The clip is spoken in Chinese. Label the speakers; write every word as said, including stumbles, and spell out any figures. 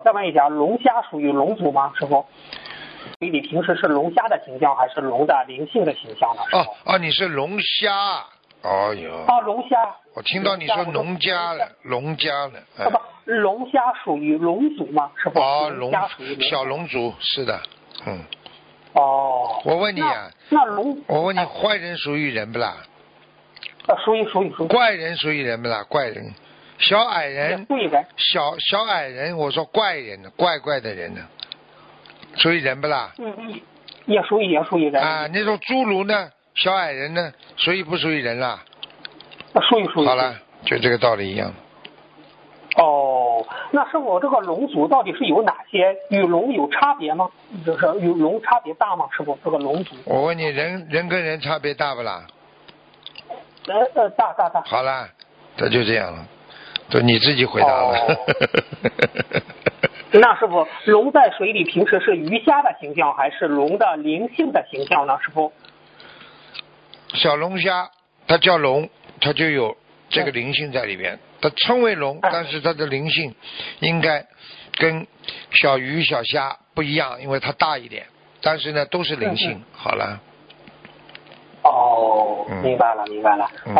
Speaker 1: 再问一下，龙虾属于龙族吗？师傅，水里平时是龙虾的形象还是龙的灵性的形象呢？
Speaker 2: 哦哦，你是龙虾。哦哟。
Speaker 1: 啊，龙虾。
Speaker 2: 我听到你说农家了，农家了。
Speaker 1: 啊不，龙虾属于龙族吗？师傅。
Speaker 2: 哦，龙
Speaker 1: 虾属于
Speaker 2: 小龙族，是的，嗯。
Speaker 1: 哦。
Speaker 2: 我问你啊，
Speaker 1: 那龙，
Speaker 2: 我问你，坏人属于人不啦？
Speaker 1: 呃，属于属于属于。
Speaker 2: 怪人属于人不啦？怪人，小矮人，
Speaker 1: 属于人。
Speaker 2: 小小矮人，我说怪人呢，怪怪的人呢，属于人不啦？
Speaker 1: 嗯嗯，也属于也属于人。
Speaker 2: 啊，那种侏儒呢，小矮人呢，属于不属于人啦？
Speaker 1: 属于属于。
Speaker 2: 好了，就这个道理一样。
Speaker 1: 哦，那师傅，这个龙族到底是有哪些？与龙有差别吗？就是与龙差别大吗？师傅，这个龙族。
Speaker 2: 我问你，人人跟人差别大不啦？
Speaker 1: 呃呃，大大大。
Speaker 2: 好了，这就这样了，都你自己回答了。
Speaker 1: 哦、那师傅，龙在水里平时是鱼虾的形象，还是龙的灵性的形象呢？师傅。
Speaker 2: 小龙虾，它叫龙，它就有这个灵性在里边。它称为龙，但是它的灵性应该跟小鱼小虾不一样，因为它大一点，但是呢都是灵性。
Speaker 1: 嗯嗯
Speaker 2: 好了。
Speaker 1: 哦，明白了，明白了。嗯